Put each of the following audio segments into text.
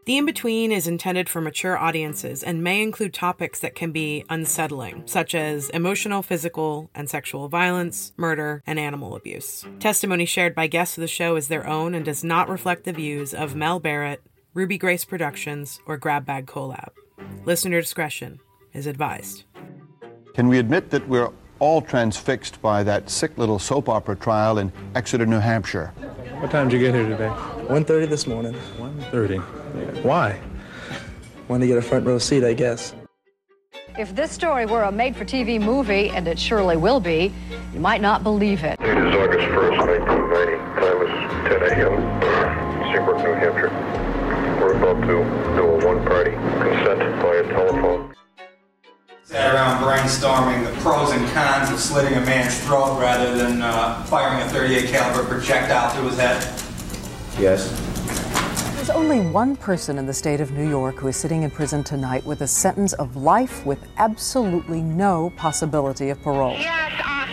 The In-Between is intended for mature audiences and may include topics that can be unsettling, such as emotional, physical, and sexual violence, murder, and animal abuse. Testimony shared by guests of the show is their own and does not reflect the views of Mel Barrett, Ruby Grace Productions, or Grab Bag Collab. Listener discretion is advised. Can we admit that we're all transfixed by that sick little soap opera trial in Exeter, New Hampshire? What time did you get here today? 1:30 this morning. 1:30. Why? Wanted to get a front row seat, I guess. If this story were a made-for-TV movie, and it surely will be, you might not believe it. Date is August 1st, 1990. Time is 10 a.m. Seabrook, New Hampshire. We're about to do a one-party consent via telephone. Sat around brainstorming the pros and cons of slitting a man's throat rather than firing a .38 caliber projectile through his head. Yes. There's only one person in the state of New York who is sitting in prison tonight with a sentence of life with absolutely no possibility of parole. Yes,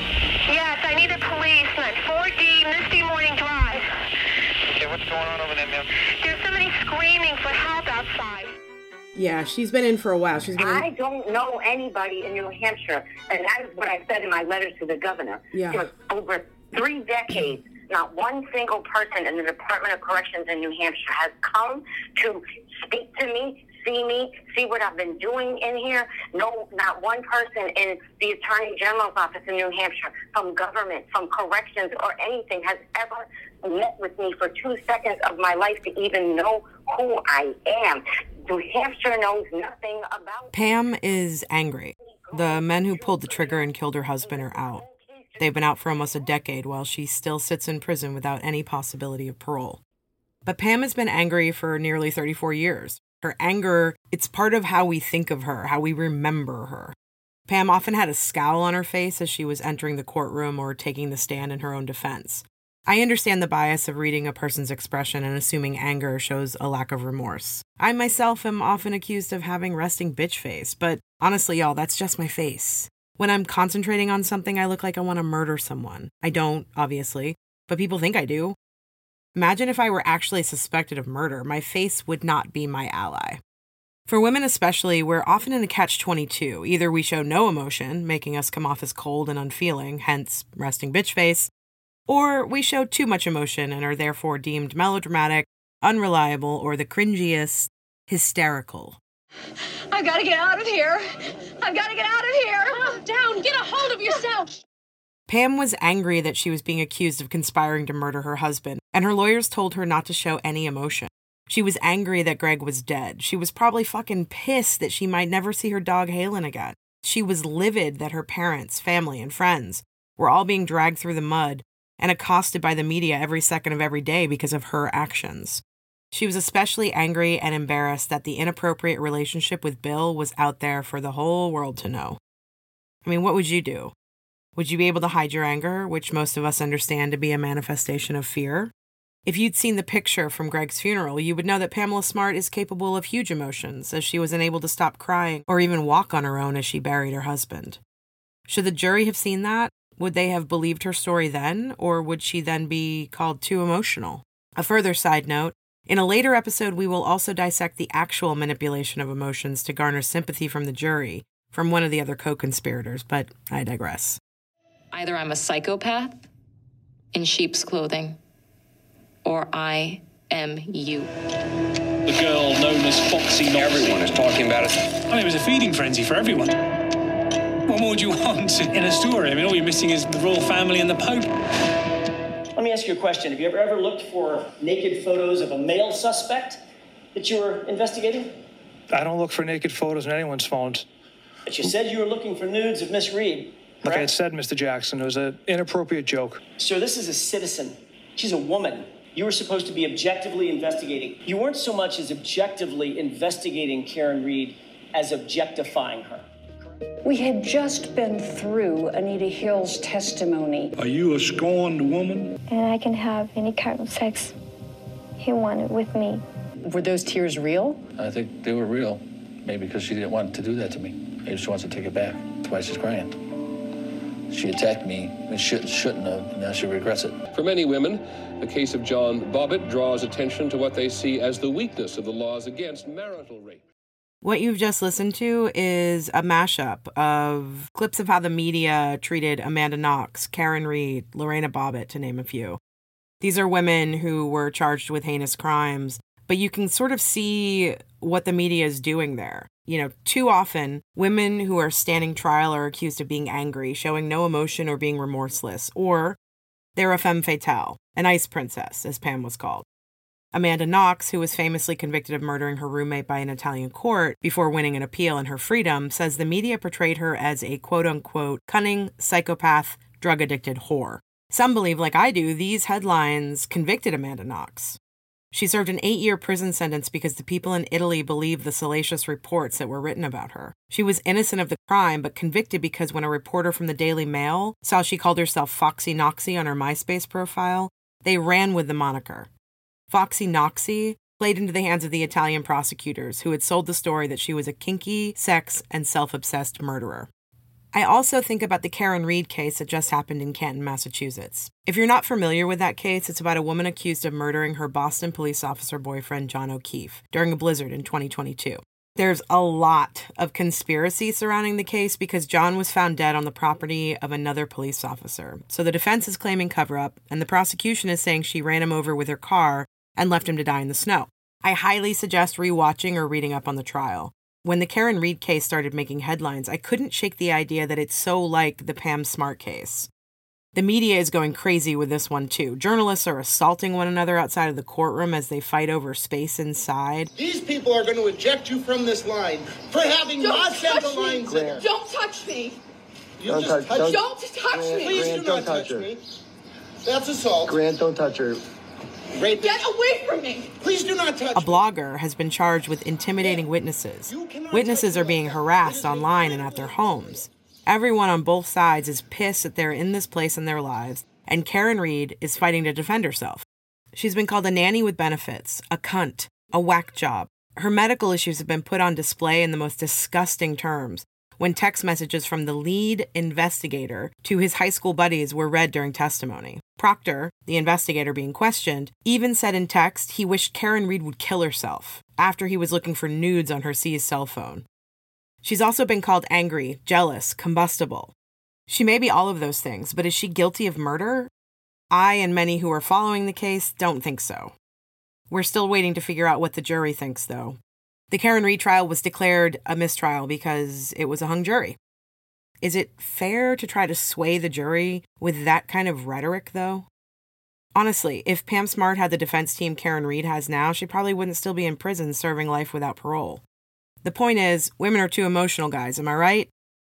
I need a policeman. 4D Misty Morning Drive. Okay, what's going on over there, ma'am? There's somebody screaming for help outside. Yeah, she's been in for a while. I don't know anybody in New Hampshire, and that is what I said in my letters to the governor. Yeah. For over 3 decades, not one single person in the Department of Corrections in New Hampshire has come to speak to me, see what I've been doing in here. No, not one person in the Attorney General's office in New Hampshire, from government, from corrections, or anything has ever met with me for 2 seconds of my life to even know who I am. New Hampshire knows nothing about... Pam is angry. The men who pulled the trigger and killed her husband are out. They've been out for almost a decade while she still sits in prison without any possibility of parole. But Pam has been angry for nearly 34 years. Her anger, it's part of how we think of her, how we remember her. Pam often had a scowl on her face as she was entering the courtroom or taking the stand in her own defense. I understand the bias of reading a person's expression and assuming anger shows a lack of remorse. I myself am often accused of having resting bitch face, but honestly, y'all, that's just my face. When I'm concentrating on something, I look like I want to murder someone. I don't, obviously, but people think I do. Imagine if I were actually suspected of murder. My face would not be my ally. For women especially, we're often in a catch-22. Either we show no emotion, making us come off as cold and unfeeling, hence resting bitch face, or we show too much emotion and are therefore deemed melodramatic, unreliable, or the cringiest, hysterical. I've got to get out of here. I've got to get out of here. Calm down. Get a hold of yourself. Pam was angry that she was being accused of conspiring to murder her husband, and her lawyers told her not to show any emotion. She was angry that Greg was dead. She was probably fucking pissed that she might never see her dog Halen again. She was livid that her parents, family, and friends were all being dragged through the mud and accosted by the media every second of every day because of her actions. She was especially angry and embarrassed that the inappropriate relationship with Bill was out there for the whole world to know. I mean, what would you do? Would you be able to hide your anger, which most of us understand to be a manifestation of fear? If you'd seen the picture from Greg's funeral, you would know that Pamela Smart is capable of huge emotions, as she was unable to stop crying or even walk on her own as she buried her husband. Should the jury have seen that? Would they have believed her story then, or would she then be called too emotional? A further side note, in a later episode, we will also dissect the actual manipulation of emotions to garner sympathy from the jury from one of the other co-conspirators, but I digress. Either I'm a psychopath in sheep's clothing, or I am you. The girl known as Foxy Knoxy. Everyone is talking about it. I mean, it was a feeding frenzy for everyone. What more do you want in a story? I mean, all you're missing is the royal family and the Pope. Let me ask you a question. Have you ever looked for naked photos of a male suspect that you were investigating? I don't look for naked photos in anyone's phones. But you said you were looking for nudes of Miss Reed, correct? Like I had said, Mr. Jackson, it was an inappropriate joke. Sir, this is a citizen. She's a woman. You were supposed to be objectively investigating. You weren't so much as objectively investigating Karen Reed as objectifying her. We had just been through Anita Hill's testimony. Are you a scorned woman? And I can have any kind of sex he wanted with me. Were those tears real? I think they were real. Maybe because she didn't want to do that to me. Maybe she wants to take it back. That's why she's crying. She attacked me and shouldn't have. Now she regrets it. For many women, the case of John Bobbitt draws attention to what they see as the weakness of the laws against marital rape. What you've just listened to is a mashup of clips of how the media treated Amanda Knox, Karen Read, Lorena Bobbitt, to name a few. These are women who were charged with heinous crimes, but you can sort of see what the media is doing there. You know, too often, women who are standing trial are accused of being angry, showing no emotion or being remorseless, or they're a femme fatale, an ice princess, as Pam was called. Amanda Knox, who was famously convicted of murdering her roommate by an Italian court before winning an appeal and her freedom, says the media portrayed her as a quote-unquote cunning, psychopath, drug-addicted whore. Some believe, like I do, these headlines convicted Amanda Knox. She served an 8-year prison sentence because the people in Italy believed the salacious reports that were written about her. She was innocent of the crime, but convicted because when a reporter from the Daily Mail saw she called herself Foxy Knoxy on her MySpace profile, they ran with the moniker. Foxy Knoxy played into the hands of the Italian prosecutors who had sold the story that she was a kinky, sex, and self-obsessed murderer. I also think about the Karen Read case that just happened in Canton, Massachusetts. If you're not familiar with that case, it's about a woman accused of murdering her Boston police officer boyfriend, John O'Keefe, during a blizzard in 2022. There's a lot of conspiracy surrounding the case because John was found dead on the property of another police officer. So the defense is claiming cover-up, and the prosecution is saying she ran him over with her car and left him to die in the snow. I highly suggest rewatching or reading up on the trial. When the Karen Read case started making headlines, I couldn't shake the idea that it's so like the Pam Smart case. The media is going crazy with this one, too. Journalists are assaulting one another outside of the courtroom as they fight over space inside. These people are going to eject you from this line for having not sent the lines there. Don't touch me. Don't touch me. Please do not touch me. That's assault. Grant, don't touch her. Rape. Get away from me! Please do not touch A blogger has been charged with intimidating witnesses. Witnesses are being harassed online and at their homes. Everyone on both sides is pissed that they're in this place in their lives, and Karen Read is fighting to defend herself. She's been called a nanny with benefits, a cunt, a whack job. Her medical issues have been put on display in the most disgusting terms when text messages from the lead investigator to his high school buddies were read during testimony. Proctor, the investigator being questioned, even said in text he wished Karen Read would kill herself after he was looking for nudes on her seized cell phone. She's also been called angry, jealous, combustible. She may be all of those things, but is she guilty of murder? I and many who are following the case don't think so. We're still waiting to figure out what the jury thinks, though. The Karen Read trial was declared a mistrial because it was a hung jury. Is it fair to try to sway the jury with that kind of rhetoric, though? Honestly, if Pam Smart had the defense team Karen Read has now, she probably wouldn't still be in prison serving life without parole. The point is, women are too emotional, guys, am I right?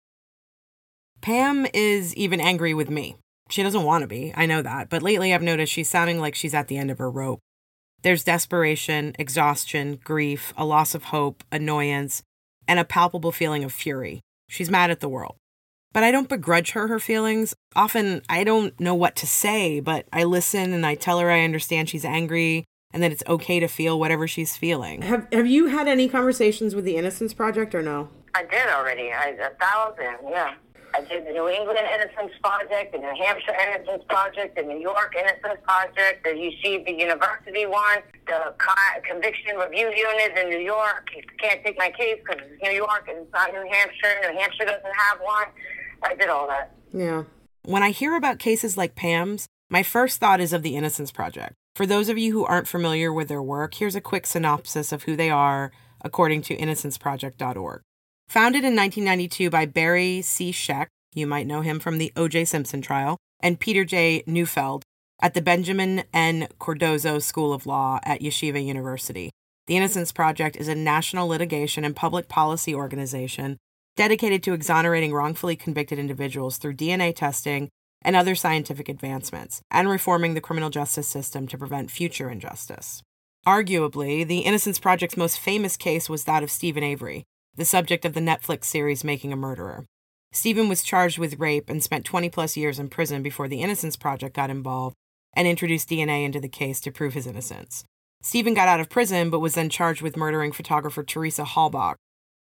Pam is even angry with me. She doesn't want to be, I know that, but lately I've noticed she's sounding like she's at the end of her rope. There's desperation, exhaustion, grief, a loss of hope, annoyance, and a palpable feeling of fury. She's mad at the world. But I don't begrudge her feelings. Often I don't know what to say, but I listen and I tell her I understand she's angry and that it's okay to feel whatever she's feeling. Have you had any conversations with the Innocence Project or no? I did already. 1,000, yeah. I did the New England Innocence Project, the New Hampshire Innocence Project, the New York Innocence Project, the UC University one, the Conviction Review Unit in New York. You can't take my case because it's New York and it's not New Hampshire. New Hampshire doesn't have one. I did all that. Yeah. When I hear about cases like Pam's, my first thought is of the Innocence Project. For those of you who aren't familiar with their work, here's a quick synopsis of who they are, according to innocenceproject.org. Founded in 1992 by Barry C. Scheck, you might know him from the O.J. Simpson trial, and Peter J. Neufeld at the Benjamin N. Cardozo School of Law at Yeshiva University. The Innocence Project is a national litigation and public policy organization dedicated to exonerating wrongfully convicted individuals through DNA testing and other scientific advancements, and reforming the criminal justice system to prevent future injustice. Arguably, the Innocence Project's most famous case was that of Stephen Avery, the subject of the Netflix series Making a Murderer. Stephen was charged with rape and spent 20-plus years in prison before the Innocence Project got involved and introduced DNA into the case to prove his innocence. Stephen got out of prison but was then charged with murdering photographer Teresa Halbach.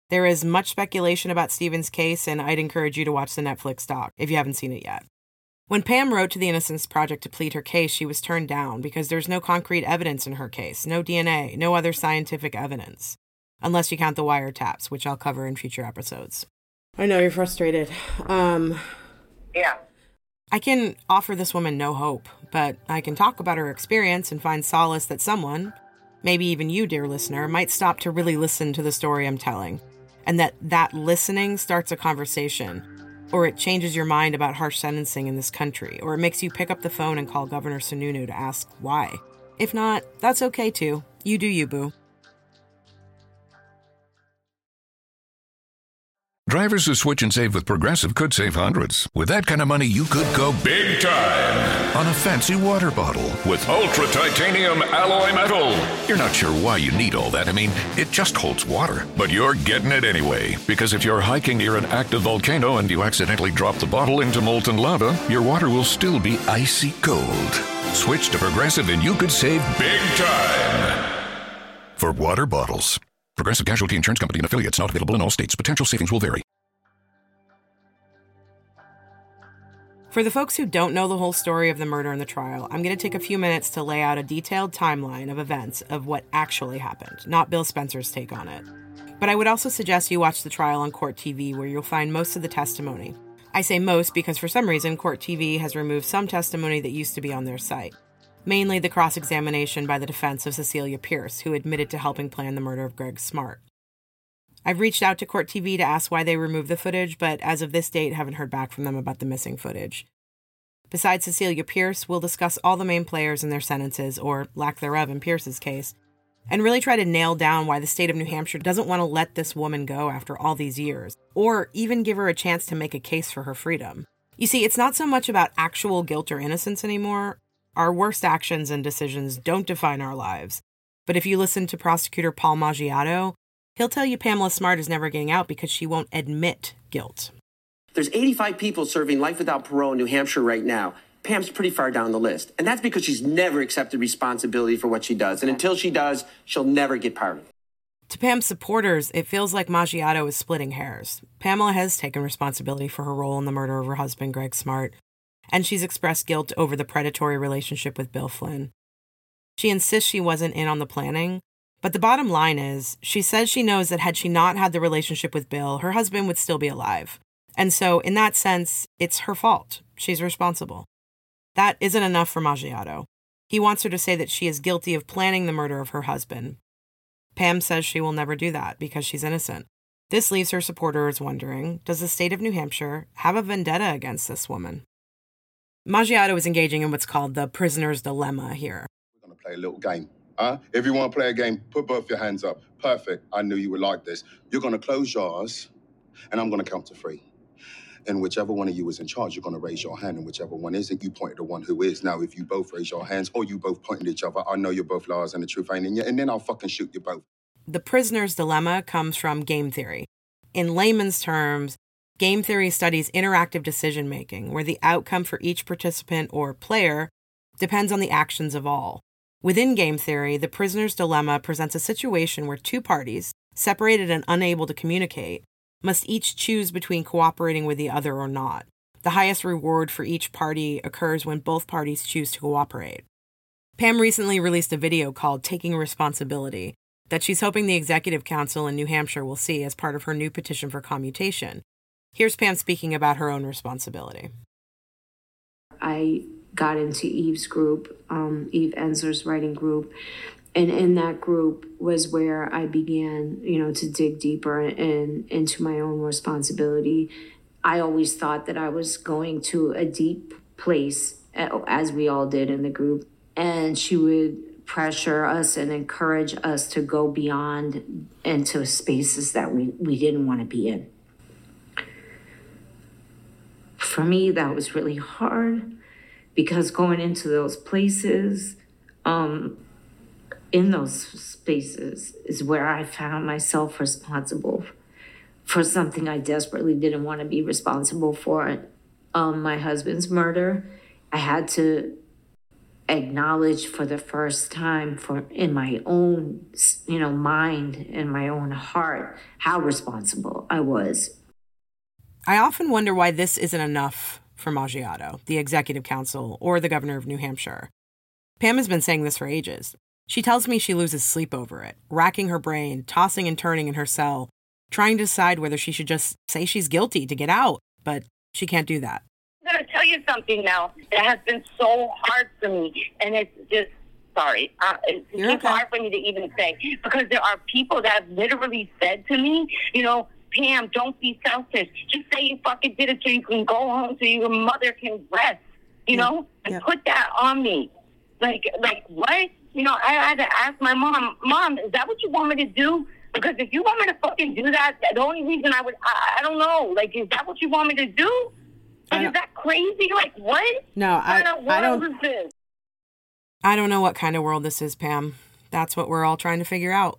There is much speculation about Stephen's case, and I'd encourage you to watch the Netflix doc if you haven't seen it yet. When Pam wrote to the Innocence Project to plead her case, she was turned down because there's no concrete evidence in her case, no DNA, no other scientific evidence, unless you count the wiretaps, which I'll cover in future episodes. I know you're frustrated. Yeah. I can offer this woman no hope, but I can talk about her experience and find solace that someone, maybe even you, dear listener, might stop to really listen to the story I'm telling, and that listening starts a conversation, or it changes your mind about harsh sentencing in this country, or it makes you pick up the phone and call Governor Sununu to ask why. If not, that's okay too. You do you, boo. Drivers who switch and save with Progressive could save hundreds. With that kind of money, you could go big time on a fancy water bottle with ultra titanium alloy metal. You're not sure why you need all that. I mean, it just holds water. But you're getting it anyway, because if you're hiking near an active volcano and you accidentally drop the bottle into molten lava, your water will still be icy cold. Switch to Progressive and you could save big time. For water bottles. Progressive Casualty Insurance Company and affiliates, not available in all states. Potential savings will vary. For the folks who don't know the whole story of the murder and the trial, I'm going to take a few minutes to lay out a detailed timeline of events of what actually happened, not Bill Spencer's take on it. But I would also suggest you watch the trial on Court TV, where you'll find most of the testimony. I say most because for some reason, Court TV has removed some testimony that used to be on their site. Mainly the cross-examination by the defense of Cecilia Pierce, who admitted to helping plan the murder of Greg Smart. I've reached out to Court TV to ask why they removed the footage, but as of this date, haven't heard back from them about the missing footage. Besides Cecilia Pierce, we'll discuss all the main players and their sentences, or lack thereof in Pierce's case, and really try to nail down why the state of New Hampshire doesn't want to let this woman go after all these years, or even give her a chance to make a case for her freedom. You see, it's not so much about actual guilt or innocence anymore. Our worst actions and decisions don't define our lives. But if you listen to prosecutor Paul Maggiato, he'll tell you Pamela Smart is never getting out because she won't admit guilt. There's 85 people serving life without parole in New Hampshire right now. Pam's pretty far down the list. And that's because she's never accepted responsibility for what she does. And until she does, she'll never get pardoned. To Pam's supporters, it feels like Maggiato is splitting hairs. Pamela has taken responsibility for her role in the murder of her husband, Greg Smart, and she's expressed guilt over the predatory relationship with Bill Flynn. She insists she wasn't in on the planning, but the bottom line is, she says she knows that had she not had the relationship with Bill, her husband would still be alive. And so, in that sense, it's her fault. She's responsible. That isn't enough for Maggiato. He wants her to say that she is guilty of planning the murder of her husband. Pam says she will never do that because she's innocent. This leaves her supporters wondering, does the state of New Hampshire have a vendetta against this woman? Maggiato is engaging in what's called the prisoner's dilemma here. We're going to play a little game. If you want to play a game, put both your hands up. Perfect. I knew you would like this. You're going to close your eyes, and I'm going to count to 3. And whichever one of you is in charge, you're going to raise your hand. And whichever one isn't, you point at the one who is. Now, if you both raise your hands or you both point at each other, I know you're both liars and the truth ain't in you. And then I'll fucking shoot you both. The prisoner's dilemma comes from game theory. In layman's terms, game theory studies interactive decision-making, where the outcome for each participant or player depends on the actions of all. Within game theory, the prisoner's dilemma presents a situation where two parties, separated and unable to communicate, must each choose between cooperating with the other or not. The highest reward for each party occurs when both parties choose to cooperate. Pam recently released a video called Taking Responsibility that she's hoping the Executive Council in New Hampshire will see as part of her new petition for commutation. Here's Pam speaking about her own responsibility. I got into Eve's group, Eve Ensler's writing group, and in that group was where I began, to dig deeper into my own responsibility. I always thought that I was going to a deep place, as we all did in the group, and she would pressure us and encourage us to go beyond into spaces that we didn't want to be in. For me, that was really hard because going into those places, in those spaces is where I found myself responsible for something I desperately didn't want to be responsible for. My husband's murder, I had to acknowledged for the first time in my own, mind and my own heart how responsible I was. I often wonder why this isn't enough for Maggiotto, the executive council, or the governor of New Hampshire. Pam has been saying this for ages. She tells me she loses sleep over it, racking her brain, tossing and turning in her cell, trying to decide whether she should just say she's guilty to get out, but she can't do that. I'm going to tell you something now that has been so hard for me, and it's just, sorry, it's hard for me to even say, because there are people that have literally said to me, Pam, don't be selfish. Just say you fucking did it so you can go home so your mother can rest, and put that on me. Like what? I had to ask my Mom, is that what you want me to do? Because if you want me to fucking do that, the only reason I don't know. Like, is that what you want me to do? Like, is that crazy? Like, what? No, I don't. Is this? I don't know what kind of world this is, Pam. That's what we're all trying to figure out.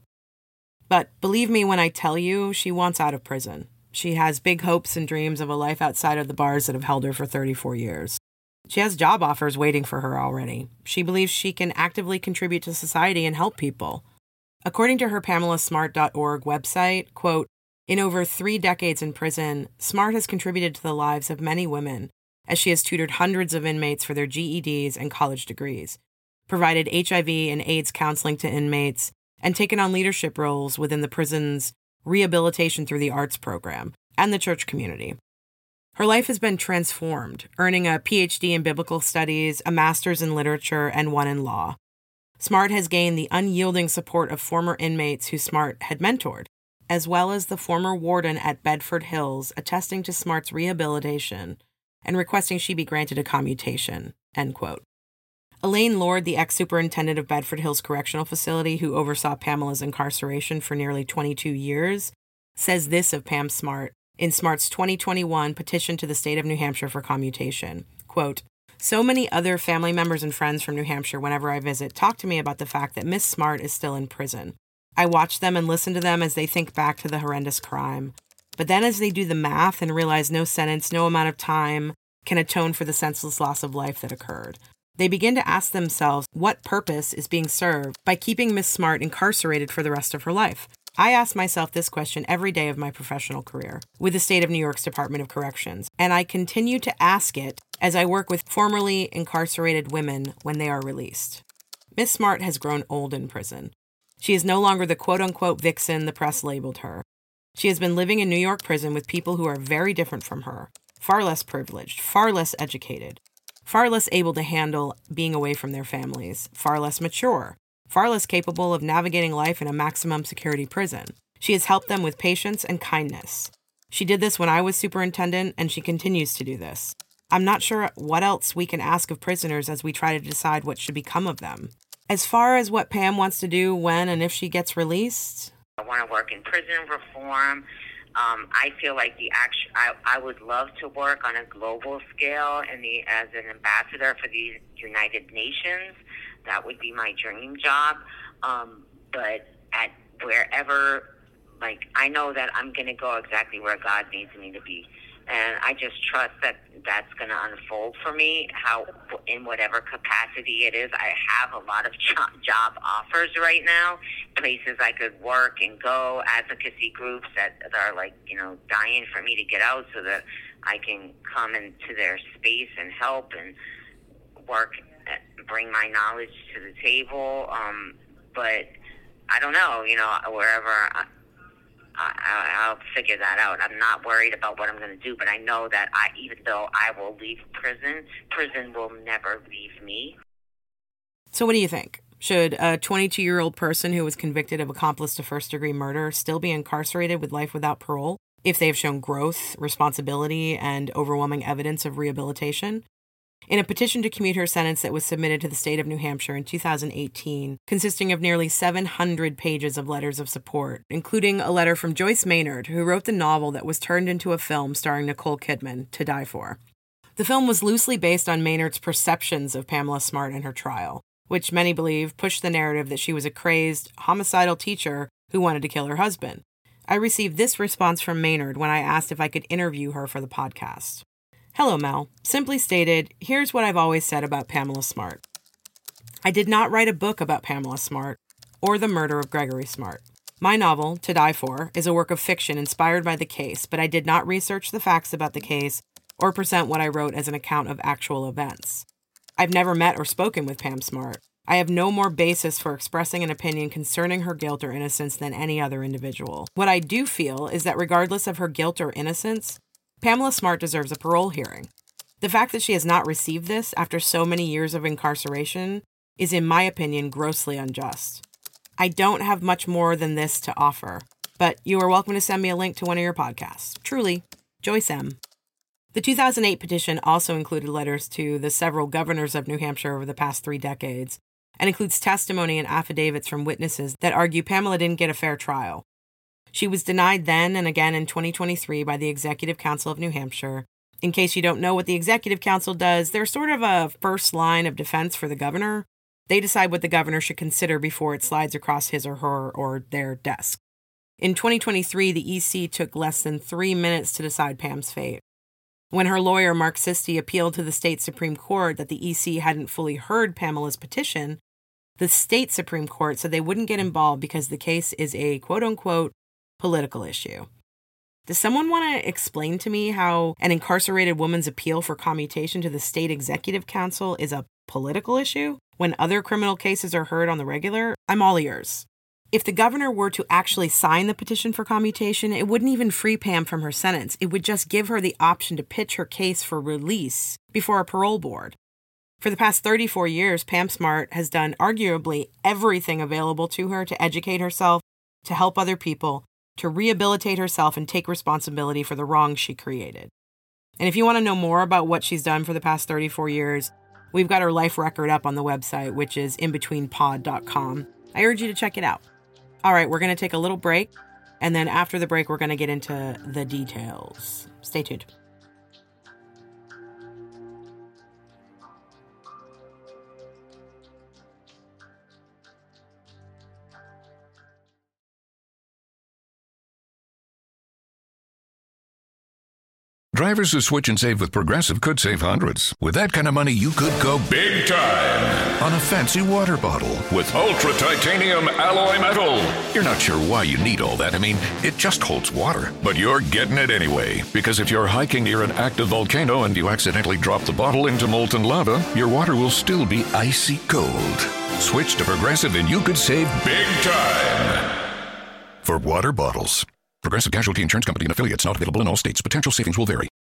But believe me when I tell you, she wants out of prison. She has big hopes and dreams of a life outside of the bars that have held her for 34 years. She has job offers waiting for her already. She believes she can actively contribute to society and help people. According to her PamelaSmart.org website, quote, in over 3 decades in prison, Smart has contributed to the lives of many women, as she has tutored hundreds of inmates for their GEDs and college degrees, provided HIV and AIDS counseling to inmates, and taken on leadership roles within the prison's rehabilitation through the arts program and the church community. Her life has been transformed, earning a PhD in biblical studies, a master's in literature, and one in law. Smart has gained the unyielding support of former inmates who Smart had mentored, as well as the former warden at Bedford Hills, attesting to Smart's rehabilitation and requesting she be granted a commutation, end quote. Elaine Lord, the ex-superintendent of Bedford Hills Correctional Facility who oversaw Pamela's incarceration for nearly 22 years, says this of Pam Smart in Smart's 2021 petition to the state of New Hampshire for commutation. Quote, so many other family members and friends from New Hampshire, whenever I visit, talk to me about the fact that Miss Smart is still in prison. I watch them and listen to them as they think back to the horrendous crime. But then as they do the math and realize no sentence, no amount of time can atone for the senseless loss of life that occurred, they begin to ask themselves what purpose is being served by keeping Miss Smart incarcerated for the rest of her life. I ask myself this question every day of my professional career with the state of New York's Department of Corrections, and I continue to ask it as I work with formerly incarcerated women when they are released. Miss Smart has grown old in prison. She is no longer the quote-unquote vixen the press labeled her. She has been living in New York prison with people who are very different from her, far less privileged, far less educated, far less able to handle being away from their families, far less mature, far less capable of navigating life in a maximum security prison. She has helped them with patience and kindness. She did this when I was superintendent, and she continues to do this. I'm not sure what else we can ask of prisoners as we try to decide what should become of them. As far as what Pam wants to do when and if she gets released, I want to work in prison reform. I feel like I would love to work on a global scale as an ambassador for the United Nations. That would be my dream job. But at wherever, I know that I'm going to go exactly where God needs me to be. And I just trust that that's going to unfold for me, in whatever capacity it is. I have a lot of job offers right now, places I could work and go, advocacy groups that are dying for me to get out so that I can come into their space and help and work, bring my knowledge to the table. But I don't know, wherever I'll figure that out. I'm not worried about what I'm going to do, but I know that even though I will leave prison will never leave me. So what do you think? Should a 22-year-old person who was convicted of accomplice to first-degree murder still be incarcerated with life without parole if they have shown growth, responsibility, and overwhelming evidence of rehabilitation? In a petition to commute her sentence that was submitted to the state of New Hampshire in 2018, consisting of nearly 700 pages of letters of support, including a letter from Joyce Maynard, who wrote the novel that was turned into a film starring Nicole Kidman, To Die For. The film was loosely based on Maynard's perceptions of Pamela Smart and her trial, which many believe pushed the narrative that she was a crazed, homicidal teacher who wanted to kill her husband. I received this response from Maynard when I asked if I could interview her for the podcast. Hello, Mel. Simply stated, here's what I've always said about Pamela Smart. I did not write a book about Pamela Smart or the murder of Gregory Smart. My novel, To Die For, is a work of fiction inspired by the case, but I did not research the facts about the case or present what I wrote as an account of actual events. I've never met or spoken with Pam Smart. I have no more basis for expressing an opinion concerning her guilt or innocence than any other individual. What I do feel is that regardless of her guilt or innocence, Pamela Smart deserves a parole hearing. The fact that she has not received this after so many years of incarceration is, in my opinion, grossly unjust. I don't have much more than this to offer, but you are welcome to send me a link to one of your podcasts. Truly, Joyce M. The 2008 petition also included letters to the several governors of New Hampshire over the past 3 decades, and includes testimony and affidavits from witnesses that argue Pamela didn't get a fair trial. She was denied then and again in 2023 by the Executive Council of New Hampshire. In case you don't know what the Executive Council does, they're sort of a first line of defense for the governor. They decide what the governor should consider before it slides across his or her or their desk. In 2023, the EC took less than 3 minutes to decide Pam's fate. When her lawyer, Mark Sisti, appealed to the state Supreme Court that the EC hadn't fully heard Pamela's petition, the state Supreme Court said they wouldn't get involved because the case is a quote-unquote political issue. Does someone want to explain to me how an incarcerated woman's appeal for commutation to the state executive council is a political issue when other criminal cases are heard on the regular? I'm all ears. If the governor were to actually sign the petition for commutation, it wouldn't even free Pam from her sentence. It would just give her the option to pitch her case for release before a parole board. For the past 34 years, Pam Smart has done arguably everything available to her to educate herself, to help other people, to rehabilitate herself and take responsibility for the wrongs she created. And if you want to know more about what she's done for the past 34 years, we've got her life record up on the website, which is inbetweenpod.com. I urge you to check it out. All right, we're going to take a little break, and then after the break, we're going to get into the details. Stay tuned. Drivers who switch and save with Progressive could save hundreds. With that kind of money, you could go big time on a fancy water bottle with ultra titanium alloy metal. You're not sure why you need all that. I mean, it just holds water. But you're getting it anyway. Because if you're hiking near an active volcano and you accidentally drop the bottle into molten lava, your water will still be icy cold. Switch to Progressive and you could save big time for water bottles. Progressive Casualty Insurance Company and affiliates, not available in all states. Potential savings will vary.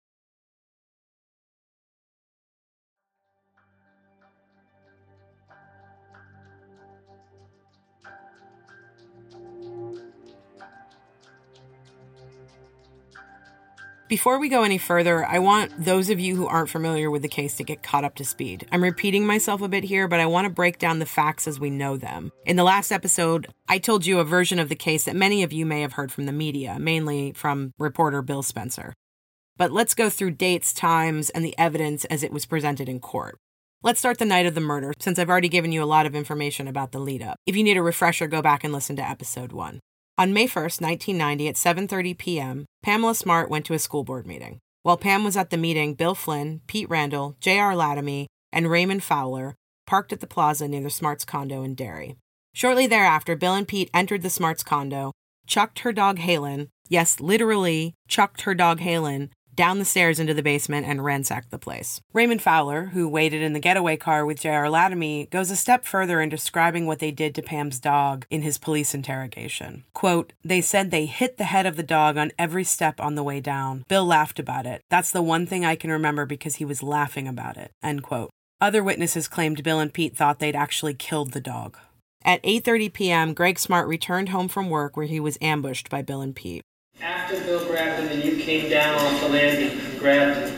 Before we go any further, I want those of you who aren't familiar with the case to get caught up to speed. I'm repeating myself a bit here, but I want to break down the facts as we know them. In the last episode, I told you a version of the case that many of you may have heard from the media, mainly from reporter Bill Spencer. But let's go through dates, times, and the evidence as it was presented in court. Let's start the night of the murder, since I've already given you a lot of information about the lead-up. If you need a refresher, go back and listen to episode 1. On May 1st, 1990, at 7:30 p.m., Pamela Smart went to a school board meeting. While Pam was at the meeting, Bill Flynn, Pete Randall, J.R. Latomy, and Raymond Fowler parked at the plaza near the Smarts' condo in Derry. Shortly thereafter, Bill and Pete entered the Smarts' condo, chucked her dog Halen, yes, literally chucked her dog Halen, down the stairs into the basement and ransacked the place. Raymond Fowler, who waited in the getaway car with J.R. Latomy, goes a step further in describing what they did to Pam's dog in his police interrogation. Quote, "They said they hit the head of the dog on every step on the way down. Bill laughed about it. That's the one thing I can remember because he was laughing about it." End quote. Other witnesses claimed Bill and Pete thought they'd actually killed the dog. At 8:30 p.m., Greg Smart returned home from work where he was ambushed by Bill and Pete. After Bill grabbed him and you came down off the landing and grabbed him,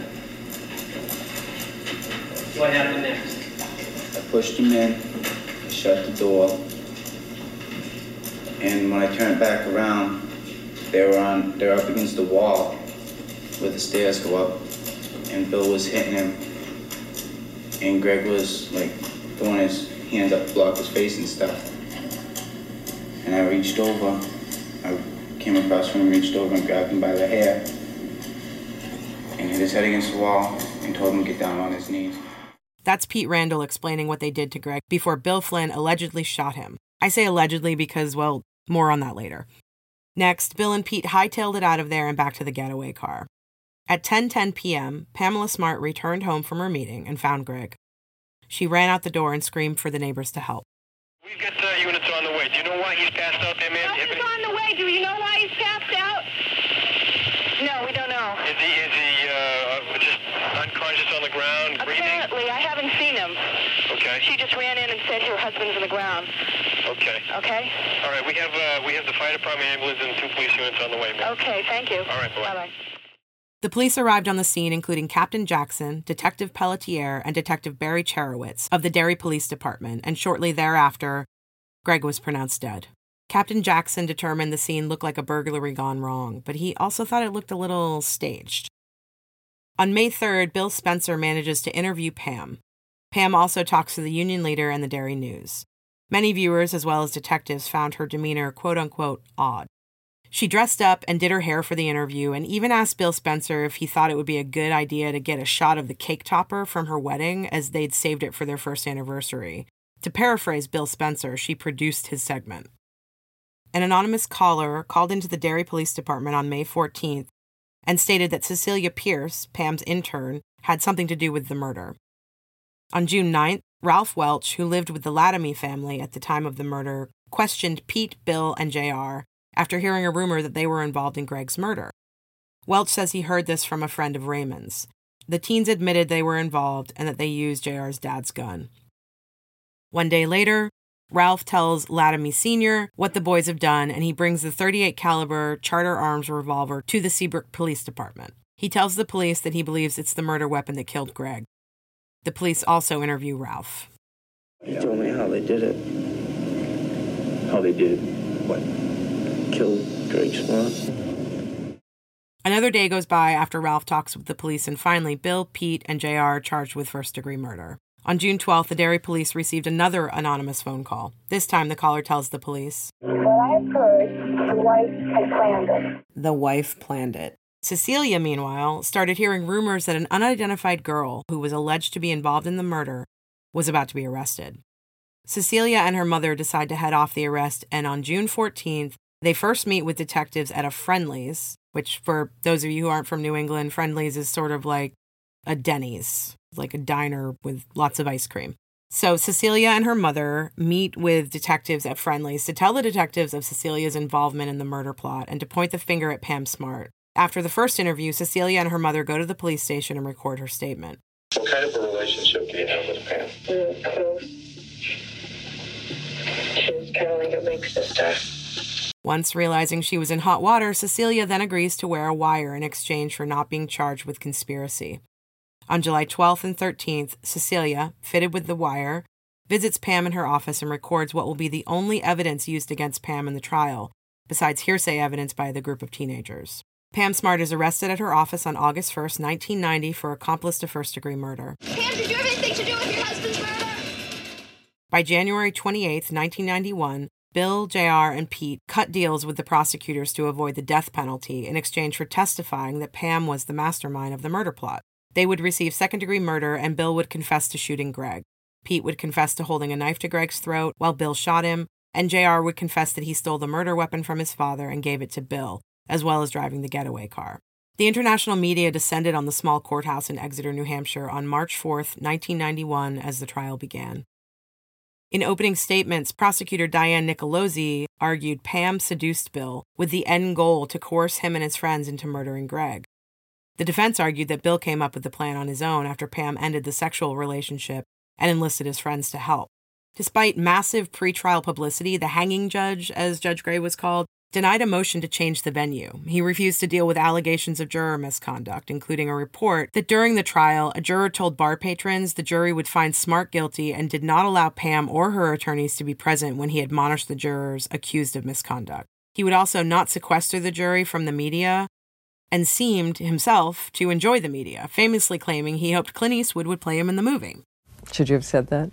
what happened next? I pushed him in, I shut the door, and when I turned back around, they were up against the wall where the stairs go up, and Bill was hitting him, and Greg was like throwing his hand up to block his face and stuff. And I reached over, I came across from him, reached over and grabbed him by the hair and hit his head against the wall and told him to get down on his knees. That's Pete Randall explaining what they did to Greg before Bill Flynn allegedly shot him. I say allegedly because, well, more on that later. Next, Bill and Pete hightailed it out of there and back to the getaway car. At 10:10 p.m., Pamela Smart returned home from her meeting and found Greg. She ran out the door and screamed for the neighbors to help. We've got units on the way. Do you know why he's passed out there, man? He's on the way. Do you know why he's passed out? No, we don't know. Is he just unconscious on the ground, breathing? Apparently, I haven't seen him. Okay. She just ran in and said her husband's on the ground. Okay. Okay? All right, we have the fire department ambulance and 2 police units on the way, man. Okay, thank you. All right, bye-bye. Bye-bye. The police arrived on the scene, including Captain Jackson, Detective Pelletier, and Detective Barry Cherowitz of the Derry Police Department, and shortly thereafter, Greg was pronounced dead. Captain Jackson determined the scene looked like a burglary gone wrong, but he also thought it looked a little staged. On May 3rd, Bill Spencer manages to interview Pam. Pam also talks to the union leader and the Derry News. Many viewers, as well as detectives, found her demeanor quote-unquote odd. She dressed up and did her hair for the interview and even asked Bill Spencer if he thought it would be a good idea to get a shot of the cake topper from her wedding, as they'd saved it for their first anniversary. To paraphrase Bill Spencer, she produced his segment. An anonymous caller called into the Derry Police Department on May 14th and stated that Cecilia Pierce, Pam's intern, had something to do with the murder. On June 9th, Ralph Welch, who lived with the Latomy family at the time of the murder, questioned Pete, Bill, and JR after hearing a rumor that they were involved in Greg's murder. Welch says he heard this from a friend of Raymond's. The teens admitted they were involved and that they used JR's dad's gun. One day later, Ralph tells Latomy Sr. what the boys have done, and he brings the .38 caliber Charter Arms revolver to the Seabrook Police Department. He tells the police that he believes it's the murder weapon that killed Greg. The police also interview Ralph. He told me how they did it. How they did what? Kill Greg Smart. Another day goes by after Ralph talks with the police, and finally, Bill, Pete, and JR are charged with first-degree murder. On June 12th, the Derry police received another anonymous phone call. This time, the caller tells the police, "What I've heard, the wife had planned it." The wife planned it. Cecilia, meanwhile, started hearing rumors that an unidentified girl who was alleged to be involved in the murder was about to be arrested. Cecilia and her mother decide to head off the arrest, and on June 14th, they first meet with detectives at a Friendly's, which, for those of you who aren't from New England, Friendly's is sort of like a Denny's, like a diner with lots of ice cream. So Cecilia and her mother meet with detectives at Friendly's to tell the detectives of Cecilia's involvement in the murder plot and to point the finger at Pam Smart. After the first interview, Cecilia and her mother go to the police station and record her statement. What kind of a relationship do you have with Pam? Close. She's kind of like a big sister. Once realizing she was in hot water, Cecilia then agrees to wear a wire in exchange for not being charged with conspiracy. On July 12th and 13th, Cecilia, fitted with the wire, visits Pam in her office and records what will be the only evidence used against Pam in the trial, besides hearsay evidence by the group of teenagers. Pam Smart is arrested at her office on August 1st, 1990 for accomplice to first-degree murder. Pam, did you have anything to do with your husband's murder? By January 28th, 1991, Bill, JR, and Pete cut deals with the prosecutors to avoid the death penalty in exchange for testifying that Pam was the mastermind of the murder plot. They would receive second-degree murder, and Bill would confess to shooting Greg. Pete would confess to holding a knife to Greg's throat while Bill shot him, and JR would confess that he stole the murder weapon from his father and gave it to Bill, as well as driving the getaway car. The international media descended on the small courthouse in Exeter, New Hampshire on March 4th, 1991, as the trial began. In opening statements, prosecutor Diane Nicolosi argued Pam seduced Bill with the end goal to coerce him and his friends into murdering Greg. The defense argued that Bill came up with the plan on his own after Pam ended the sexual relationship and enlisted his friends to help. Despite massive pretrial publicity, the hanging judge, as Judge Gray was called, denied a motion to change the venue. He refused to deal with allegations of juror misconduct, including a report that during the trial, a juror told bar patrons the jury would find Smart guilty and did not allow Pam or her attorneys to be present when he admonished the jurors accused of misconduct. He would also not sequester the jury from the media and seemed himself to enjoy the media, famously claiming he hoped Clint Eastwood would play him in the movie. Should you have said that?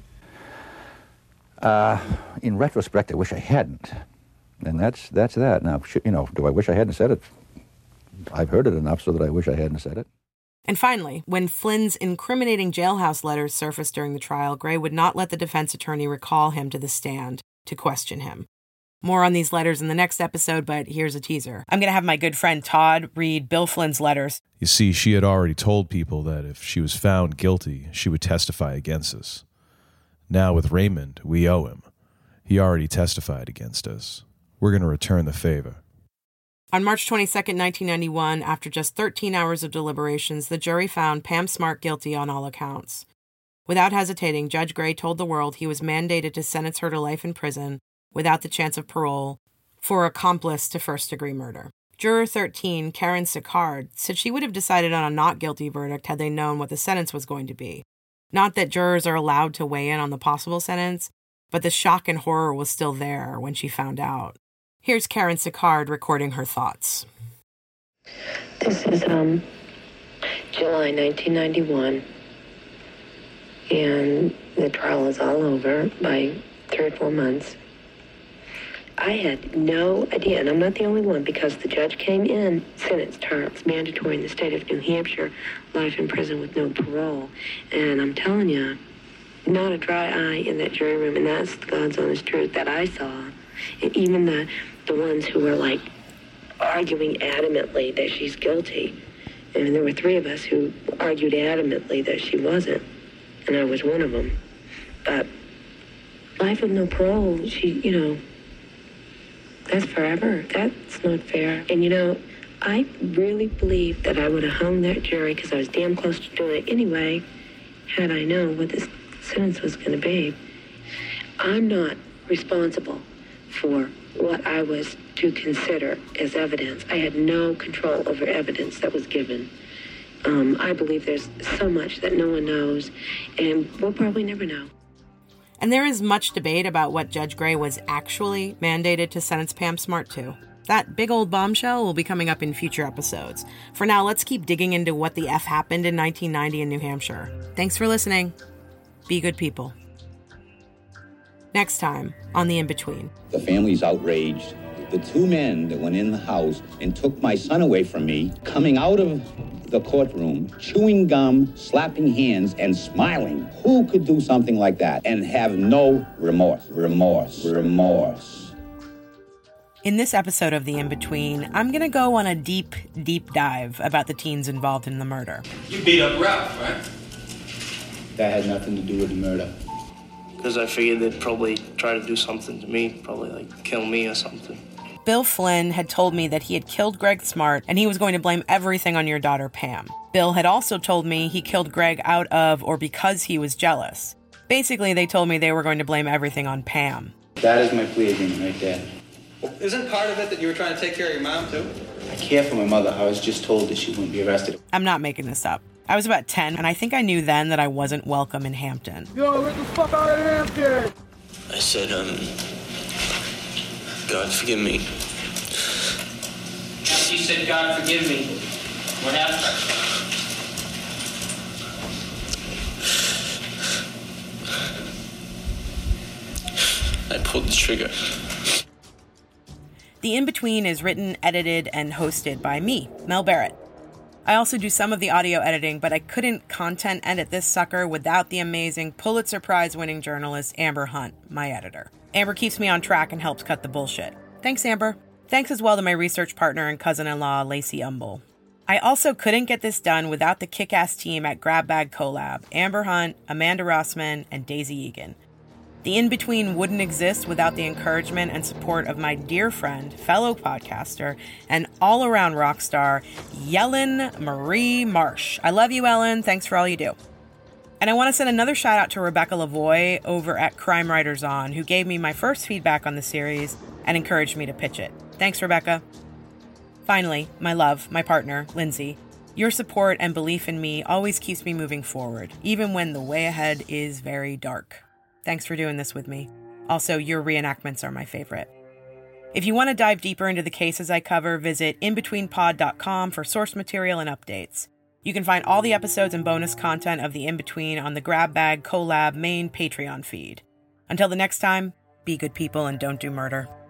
In retrospect, I wish I hadn't. And that's that. Now, do I wish I hadn't said it? I've heard it enough so that I wish I hadn't said it. And finally, when Flynn's incriminating jailhouse letters surfaced during the trial, Gray would not let the defense attorney recall him to the stand to question him. More on these letters in the next episode, but here's a teaser. I'm going to have my good friend Todd read Bill Flynn's letters. You see, she had already told people that if she was found guilty, she would testify against us. Now with Raymond, we owe him. He already testified against us. We're going to return the favor. On March 22, 1991, after just 13 hours of deliberations, the jury found Pam Smart guilty on all accounts. Without hesitating, Judge Gray told the world he was mandated to sentence her to life in prison without the chance of parole for accomplice to first-degree murder. Juror 13, Karen Sicard, said she would have decided on a not guilty verdict had they known what the sentence was going to be. Not that jurors are allowed to weigh in on the possible sentence, but the shock and horror was still there when she found out. Here's Karen Sicard recording her thoughts. This is July 1991, and the trial is all over by 3 or 4 months. I had no idea, and I'm not the only one, because the judge came in, sentenced her. It's mandatory in the state of New Hampshire, life in prison with no parole. And I'm telling you, not a dry eye in that jury room, and that's God's honest truth that I saw. And even the ones who were, like, arguing adamantly that she's guilty. And there were 3 of us who argued adamantly that she wasn't, and I was one of them. But life with no parole, that's forever. That's not fair. And, I really believe that I would have hung that jury because I was damn close to doing it anyway, had I known what this sentence was going to be. I'm not responsible for what I was to consider as evidence. I had no control over evidence that was given. I believe there's so much that no one knows, and we'll probably never know. And there is much debate about what Judge Gray was actually mandated to sentence Pam Smart to. That big old bombshell will be coming up in future episodes. For now, let's keep digging into what the F happened in 1990 in New Hampshire. Thanks for listening. Be good people. Next time on The In-Between. The family's outraged. The 2 men that went in the house and took my son away from me, coming out of the courtroom, chewing gum, slapping hands, and smiling. Who could do something like that and have no remorse? Remorse. In this episode of The In-Between, I'm going to go on a deep, deep dive about the teens involved in the murder. You beat up Ralph, right? That had nothing to do with the murder. Because I figured they'd probably try to do something to me, probably like kill me or something. Bill Flynn had told me that he had killed Greg Smart and he was going to blame everything on your daughter, Pam. Bill had also told me he killed Greg out of or because he was jealous. Basically, they told me they were going to blame everything on Pam. That is my plea agreement right there. Isn't part of it that you were trying to take care of your mom, too? I care for my mother. I was just told that she wouldn't be arrested. I'm not making this up. I was about 10, and I think I knew then that I wasn't welcome in Hampton. Yo, get the fuck out of Hampton! I said, God forgive me. She said, God forgive me. What happened? I pulled the trigger. The In-Between is written, edited, and hosted by me, Mel Barrett. I also do some of the audio editing, but I couldn't content edit this sucker without the amazing Pulitzer Prize-winning journalist Amber Hunt, my editor. Amber keeps me on track and helps cut the bullshit. Thanks, Amber. Thanks as well to my research partner and cousin-in-law, Lacey Umble. I also couldn't get this done without the kick-ass team at Grab Bag Collab, Amber Hunt, Amanda Rossman, and Daisy Egan. The In-Between wouldn't exist without the encouragement and support of my dear friend, fellow podcaster, and all-around rock star, Yellen Marie Marsh. I love you, Ellen. Thanks for all you do. And I want to send another shout out to Rebecca Lavoie over at Crime Writers On, who gave me my first feedback on the series and encouraged me to pitch it. Thanks, Rebecca. Finally, my love, my partner, Lindsay. Your support and belief in me always keeps me moving forward, even when the way ahead is very dark. Thanks for doing this with me. Also, your reenactments are my favorite. If you want to dive deeper into the cases I cover, visit inbetweenpod.com for source material and updates. You can find all the episodes and bonus content of The In-Between on the Grab Bag Collab main Patreon feed. Until the next time, be good people and don't do murder.